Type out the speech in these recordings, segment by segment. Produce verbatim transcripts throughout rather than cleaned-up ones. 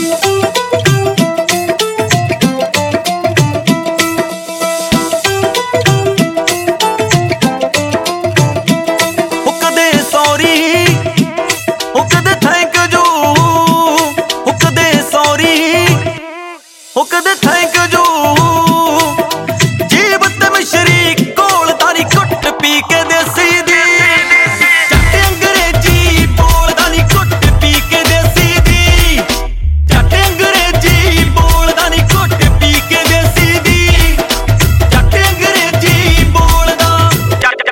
ਉਹ ਕਦੇ thank you ਜੀਬ ਤੇ ਮਸ਼ਰੀ ਕੋਲ ਤਾਰੀ ਘੁੱਟ ਪੀ ਕੇ ਦੇਸੀ ਦੀ ਜੱਟ ਅੰਗਰੇਜ਼ੀ ਬੋਲਦਾ ਨੀ ਘੁੱਟ ਪੀ ਕੇ ਦੇਸੀ ਦੀ ਜੱਟ ਅੰਗਰੇਜ਼ੀ ਬੋਲਦਾ ਨੀ ਘੁੱਟ ਪੀ ਕੇ ਦੇਸੀ ਦੀ ਜੱਟ ਅੰਗਰੇਜ਼ੀ ਬੋਲਦਾ ਜੱਟ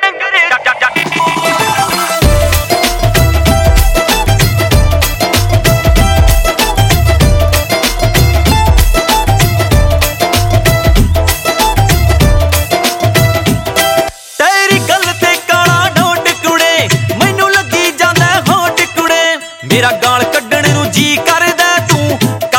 ਮੇਰਾ ਗਾਲ ਕੱਢਣ ਨੂੰ ਜੀ ਕਰਦਾ ਤੂੰ